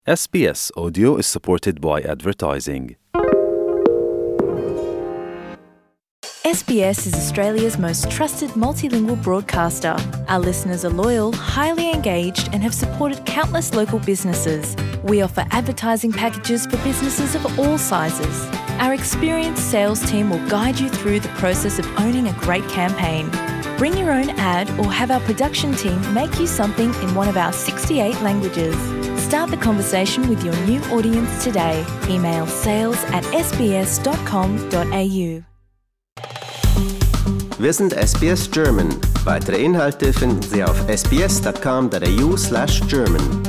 SBS Audio is supported by advertising. SBS is Australia's most trusted multilingual broadcaster. Our listeners are loyal, highly engaged, and have supported countless local businesses. We offer advertising packages for businesses of all sizes. Our experienced sales team will guide you through the process of owning a great campaign. Bring your own ad or have our production team make you something in one of our 68 languages. Start the conversation with your new audience today. Email sales@sbs.com.au. Wir sind SBS German. Weitere Inhalte finden Sie auf sbs.com.au/German.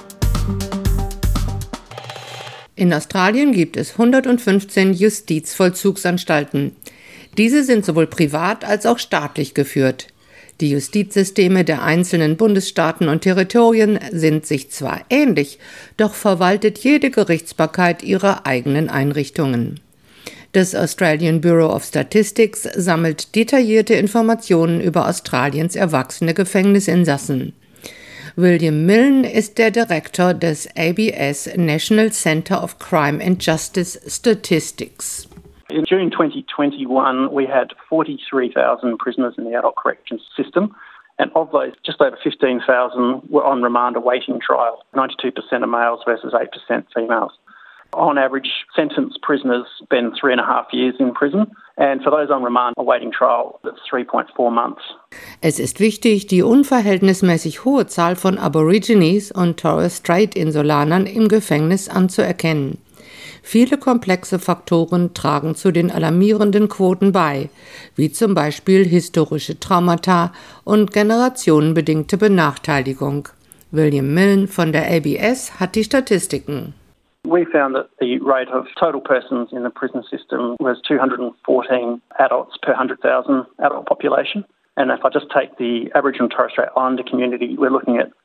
In Australien gibt es 115 Justizvollzugsanstalten. Diese sind sowohl privat als auch staatlich geführt. Die Justizsysteme der einzelnen Bundesstaaten und Territorien sind sich zwar ähnlich, doch verwaltet jede Gerichtsbarkeit ihre eigenen Einrichtungen. Das Australian Bureau of Statistics sammelt detaillierte Informationen über Australiens erwachsene Gefängnisinsassen. William Milne ist der Direktor des ABS National Centre of Crime and Justice Statistics. In June 2021, we had 43,000 prisoners in the adult corrections system, and of those, just over 15,000 were on remand awaiting trial. 92% are males versus 8% females. On average, sentenced prisoners spend 3.5 years in prison, and for those on remand awaiting trial, that's 3.4 months. Es ist wichtig, die unverhältnismäßig hohe Zahl von Aborigines und Torres Strait-Insulanern im Gefängnis anzuerkennen. Viele komplexe Faktoren tragen zu den alarmierenden Quoten bei, wie zum Beispiel historische Traumata und generationenbedingte Benachteiligung. William Milne von der ABS hat die Statistiken. We found that the rate of total persons in the prison system was 214 adults per 100,000 adult population. And if I just take the Aboriginal and Torres Strait Islander community, we're looking at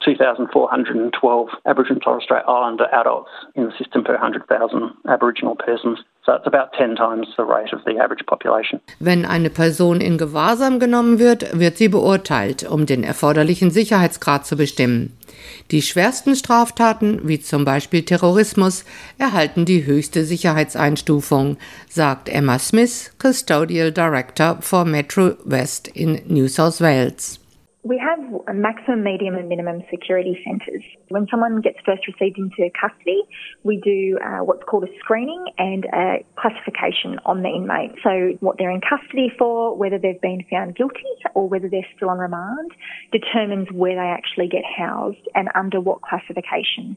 2,412 Aboriginal and Torres Strait Islander adults in the system per 100,000 Aboriginal persons. So it's about 10 times the rate of the average population. Wenn eine Person in Gewahrsam genommen wird, wird sie beurteilt, um den erforderlichen Sicherheitsgrad zu bestimmen. Die schwersten Straftaten, wie zum Beispiel Terrorismus, erhalten die höchste Sicherheitseinstufung, sagt Emma Smith, Custodial Director for Metro West in New South Wales. We have maximum, medium and minimum security centres. When someone gets first received into custody, we do what's called a screening and a classification on the inmate. So what they're in custody for, whether they've been found guilty or whether they're still on remand, determines where they actually get housed and under what classification.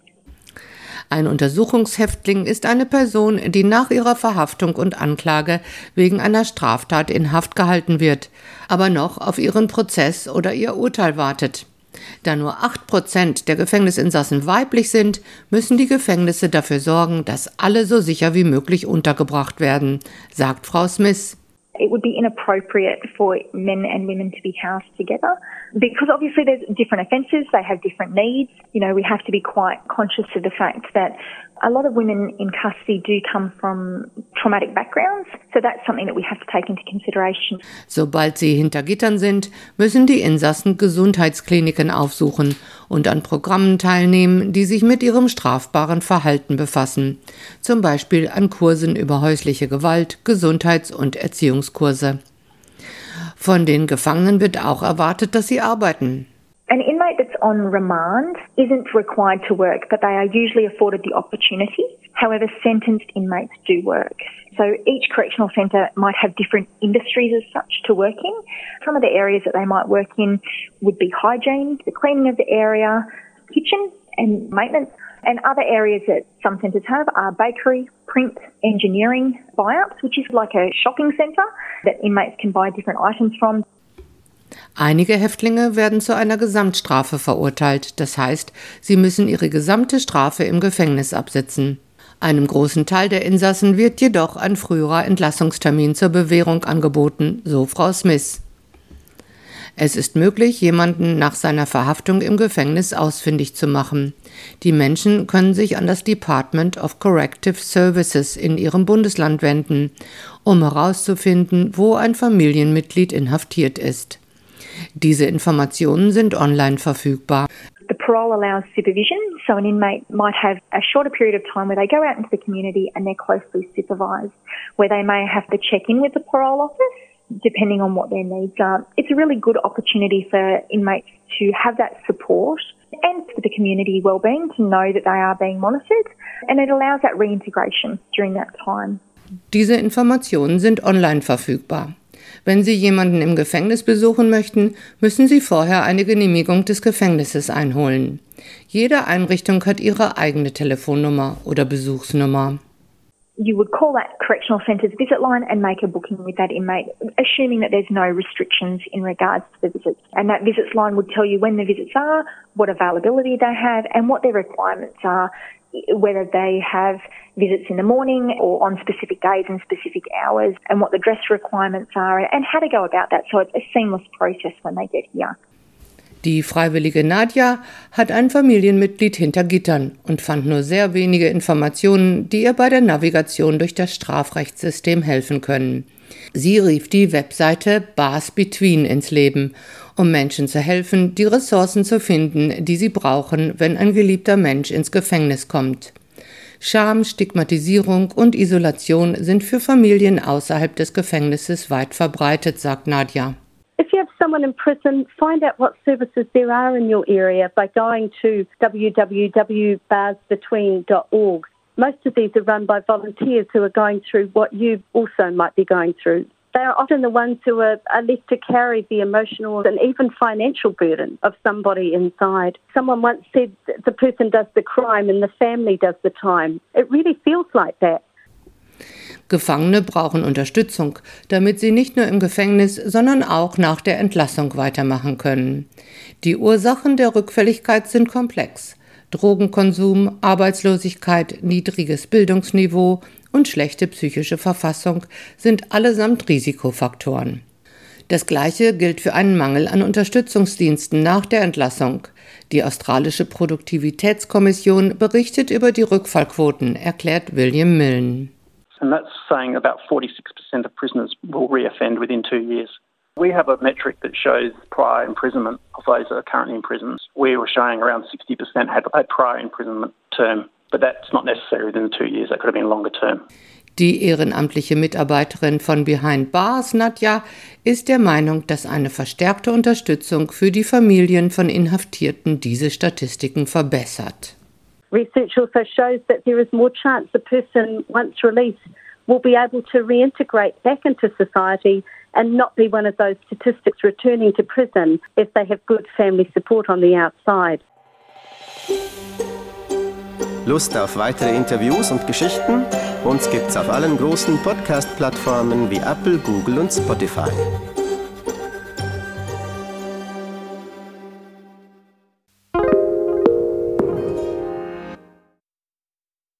Ein Untersuchungshäftling ist eine Person, die nach ihrer Verhaftung und Anklage wegen einer Straftat in Haft gehalten wird, aber noch auf ihren Prozess oder ihr Urteil wartet. Da nur 8% der Gefängnisinsassen weiblich sind, müssen die Gefängnisse dafür sorgen, dass alle so sicher wie möglich untergebracht werden, sagt Frau Smith. It would be inappropriate for men and women to be housed together because obviously there's different offences, they have different needs. You know, we have to be quite conscious of the fact that a lot of women in custody do come from traumatic backgrounds, so that's something that we have to take into consideration. Sobald sie hinter Gittern sind, müssen die Insassen Gesundheitskliniken aufsuchen und an Programmen teilnehmen, die sich mit ihrem strafbaren Verhalten befassen. Zum Beispiel an Kursen über häusliche Gewalt, Gesundheits- und Erziehungskurse. Von den Gefangenen wird auch erwartet, dass sie arbeiten. An inmate that's on remand isn't required to work, but they are usually afforded the opportunity. However, sentenced inmates do work. So each correctional centre might have different industries as such to work in. Some of the areas that they might work in would be hygiene, the cleaning of the area, kitchen and maintenance. And other areas that some centres have are bakery, print, engineering, buyouts, which is like a shopping centre that inmates can buy different items from. Einige Häftlinge werden zu einer Gesamtstrafe verurteilt, das heißt, sie müssen ihre gesamte Strafe im Gefängnis absitzen. Einem großen Teil der Insassen wird jedoch ein früherer Entlassungstermin zur Bewährung angeboten, so Frau Smith. Es ist möglich, jemanden nach seiner Verhaftung im Gefängnis ausfindig zu machen. Die Menschen können sich an das Department of Corrective Services in ihrem Bundesland wenden, um herauszufinden, wo ein Familienmitglied inhaftiert ist. Diese Informationen sind online verfügbar. The Parole allows supervision, so an inmate might have a shorter period of time where they go out into the community and they're closely supervised, where they may have to check in with the parole office, depending on what their needs are. It's a really good opportunity for inmates to have that support and for the community wellbeing to know that they are being monitored, and it allows that reintegration during that time. Diese Informationen sind online verfügbar. Wenn Sie jemanden im Gefängnis besuchen möchten, müssen Sie vorher eine Genehmigung des Gefängnisses einholen. Jede Einrichtung hat ihre eigene Telefonnummer oder Besuchsnummer. You would call that correctional centre's visit line and make a booking with that inmate, assuming that there's no restrictions in regards to the visits. And that visits line would tell you when the visits are, what availability they have, and what their requirements are, whether they have visits in the morning or on specific days and specific hours, and what the dress requirements are, and how to go about that. So it's a seamless process when they get here. Die freiwillige Nadja hat ein Familienmitglied hinter Gittern und fand nur sehr wenige Informationen, die ihr bei der Navigation durch das Strafrechtssystem helfen können. Sie rief die Webseite Bars Between ins Leben, um Menschen zu helfen, die Ressourcen zu finden, die sie brauchen, wenn ein geliebter Mensch ins Gefängnis kommt. Scham, Stigmatisierung und Isolation sind für Familien außerhalb des Gefängnisses weit verbreitet, sagt Nadja. If you have someone in prison, find out what services there are in your area by going to www.barsbetween.org. Most of these are run by volunteers who are going through what you also might be going through. They are often the ones who are left to carry the emotional and even financial burden of somebody inside. Someone once said the person does the crime and the family does the time. It really feels like that. Gefangene brauchen Unterstützung, damit sie nicht nur im Gefängnis, sondern auch nach der Entlassung weitermachen können. Die Ursachen der Rückfälligkeit sind komplex. Drogenkonsum, Arbeitslosigkeit, niedriges Bildungsniveau und schlechte psychische Verfassung sind allesamt Risikofaktoren. Das Gleiche gilt für einen Mangel an Unterstützungsdiensten nach der Entlassung. Die australische Produktivitätskommission berichtet über die Rückfallquoten, erklärt William Milne. And that's saying about 46% of prisoners will reoffend within 2 years. We have a metric that shows prior imprisonment of those that are currently in prisons. We were showing around 60% had a prior imprisonment term, but that's not necessary within 2 years. That could have been longer term. Die ehrenamtliche Mitarbeiterin von Behind Bars, Nadja, ist der Meinung, dass eine verstärkte Unterstützung für die Familien von Inhaftierten diese Statistiken verbessert. Research also shows that there is more chance the person, once released, will be able to reintegrate back into society and not be one of those statistics returning to prison if they have good family support on the outside. Lust auf weitere Interviews und Geschichten? Uns gibt's auf allen großen Podcast-Plattformen wie Apple, Google und Spotify.